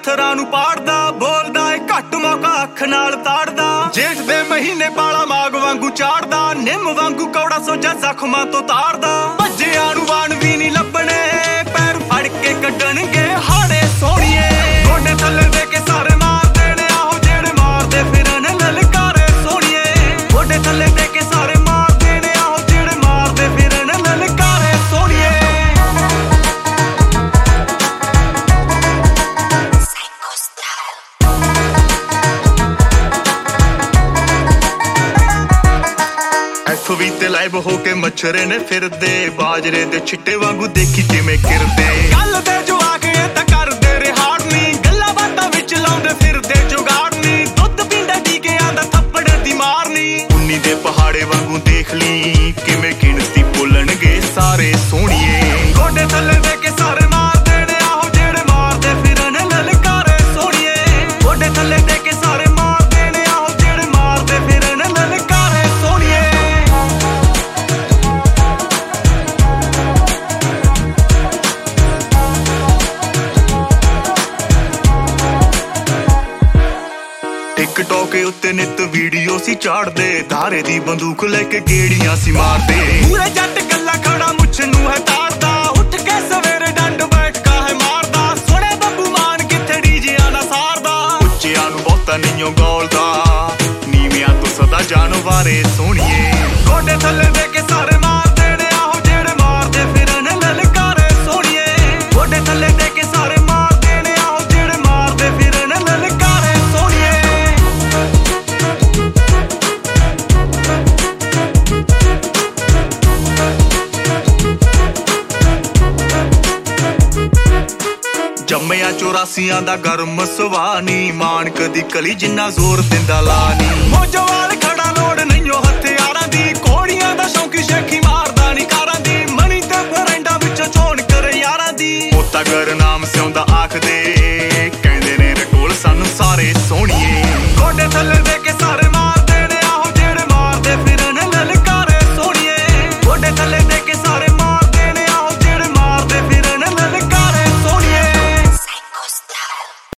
ਪੱਥਰਾਂ ਨੂੰ ਪਾੜਦਾ, ਬੋਲਦਾ ਏ ਘੱਟ ਮੌਕਾ ਅੱਖ ਨਾਲ ਤਾੜਦਾ। ਜੇਠ ਦੇ ਮਹੀਨੇ ਪਾਲਾ ਮਾਗ ਵਾਂਗੂ ਚਾੜਦਾ, ਨਿੰਮ ਵਾਂਗੂ ਕੌੜਾ ਸੋਚਾ ਜ਼ਖਮਾਂ ਤੋਂ ਤਾੜਦਾ। ਭੱਜਿਆਂ ਨੂੰ ਵਾਣ ਵੀ ਨਹੀਂ ਲੱਭਣੇ, ਪੈਰ ਫੜ ਕੇ ਕੱਢਣਗੇ ਹਾੜੇ ਸੋਹਣੀਏ। ਗੋਡੇ ਥੱਲੇ ਦੇ ਕੇ ਸਾਰੇ ਮਾਰ ਦੇਣੇ, ਆਹੋ ਜਿਹੜੇ ਮਾਰਦੇ ਫਿਰਨ ਲਲਕਾਰੇ ਸੋਹਣੀਏ। ਗੋਡੇ ਥੱਲੇ ਦੇ ਕੇ ਸਾਰੇ ਮਾਰ ਦੇਣੇ, ਆਹੋ ਜਿਹੜੇ ਮਾਰਦੇ ਫਿਰਨ ਲਲਕਾਰੇ ਸੋਹਣੀਏ। FB ਤੇ ਲਾਈਵ ਹੋ ਕੇ ਮੱਛਰੇ ਨੇ ਫਿਰਦੇ, ਬਾਜਰੇ ਦੇ ਛਿੱਟੇ ਵਾਂਗੂ ਦੇਖੀ ਕਿਵੇਂ ਕਿਰਦੇ। ਕੱਲ ਦੇ ਜਵਾਕ ਇਹ ਤਾਂ ਕਰਦੇ ਰਿਹਾੜ ਨੀ, ਗੱਲਾਂ ਬਾਤਾਂ ਵਿੱਚ ਲਾਉਂਦੇ ਫਿਰਦੇ ਜੁਗਾੜ ਨੀ। ਦੁੱਧ ਪੀਂਦਾ ਟੀਕਿਆਂ ਦਾ ਥੱਪੜ ਦੀ ਮਾਰਨੀ, 19 ਦੇ ਪਹਾੜੇ ਵਾਂਗੂ ਦੇਖ ਲਈ ਕਿਵੇਂ ਗਿਣਤੀ ਬੋਲਣਗੇ ਸਾਰੇ ਸੋਹਣੀਏ। ਗੋਡੇ ਥੱਲੇ ਦੇ ਕੇ ਸਾਰੇ ਮਾਰ ਦੇਣੇ, ਆਹੋ ਜਿਹੜੇ ਮਾਰਦੇ ਫਿਰਨ ਲਲਕਾਰੇ ਸੋਹਣੀਏ। ਗੋਡੇ ਥੱਲੇ ਦੇ ਕੇ ਸਾਰੇ ਮਾਰ ਦੇਣੇ, ਆਹੋ ਜਿਹੜੇ ਮਾਰਦੇ ਫਿਰਨ ਲਲਕਾਰੇ ਸੋਹਣੀਏ। ਟਿਕਟੌਕ ਉੱਤੇ ਨਿੱਤ ਵੀਡੀਓ ਸੀ ਚਾੜਦੇ, ਧਾਰੇ ਦੀ ਬੰਦੂਕ ਲੈ ਕੇ ਗੇੜੀਆਂ ਸੀ ਮਾਰਦੇ। ਪੂਰੇ ਜੱਟ ਗੱਲਾਂ ਖੜਾ ਮੁੱਛ ਨੂੰ ਹੈ ਤਾੜਦਾ, ਉੱਠ ਕੇ ਸਵੇਰੇ ਡੰਡ ਬੈਠਕਾ ਹੈ ਮਾਰਦਾ। ਸੁਣੇ ਬੱਬੂ ਮਾਨ ਕਿੱਥੇ ਡੀਜਿਆਂ ਨਾ ਸਾਰਦਾ, ਉੱਚਿਆਂ ਨੂੰ ਬਹੁਤਾ ਨਹੀਂਓ ਗੌਲਦਾ, ਨੀਵਿਆਂ ਤੋਂ ਸਦਾ ਜਾਨਵਾਰੇ ਸੋਹਣੀਏ। ਗੋਡੇ ਥੱਲੇ ਦੇ ਕੇ ਸਾਰੇ ਮਾਰ ਦੇਣੇ, ਆਹੋ ਜਿਹੜੇ ਮਾਰਦੇ ਫਿਰਨ ਲਲਕਾਰੇ ਸੋਹਣੀਏ। ਗੋਡੇ ਥੱਲੇ ਦੇ ਕੇ ਸਾਰੇ ਮਾਰ ਦੇਣੇ, ਆਹੋ ਜਿਹੜੇ ਮਾਰਦੇ ਫਿਰਨ ਲਲਕਾਰੇ ਸੋਹਣੀਏ। ਜੰਮਿਆ 84 ਦਾ ਗਰਮ ਸਵਾਨੀ, ਮਾਨ ਕਦੀ ਕਲੀ ਜਿੰਨਾ ਜ਼ੋਰ ਦਿੰਦਾ ਲਾਨੀ। ਮੋਜੋਵਾਲ ਖੜਾ ਲੋੜ ਨਹੀਂਓ ਹਥਿਆਰਾਂ ਦੀ, ਕੋੜੀਆਂ ਦਾ ਸ਼ੌਂਕੀ ਸ਼ੇਖੀ ਮਾਰਦਾ ਨੀ ਕਾਰਾਂ ਦੀ। ਮਣੀ ਤੇ ਫਰੈਂਡਾਂ ਵਿੱਚੋਂ ਚੋਣ ਕਰ ਯਾਰਾਂ ਦੀ, ਪੋਤਾ ਗਰ ਨਾਮ ਸਿਉਂਦਾ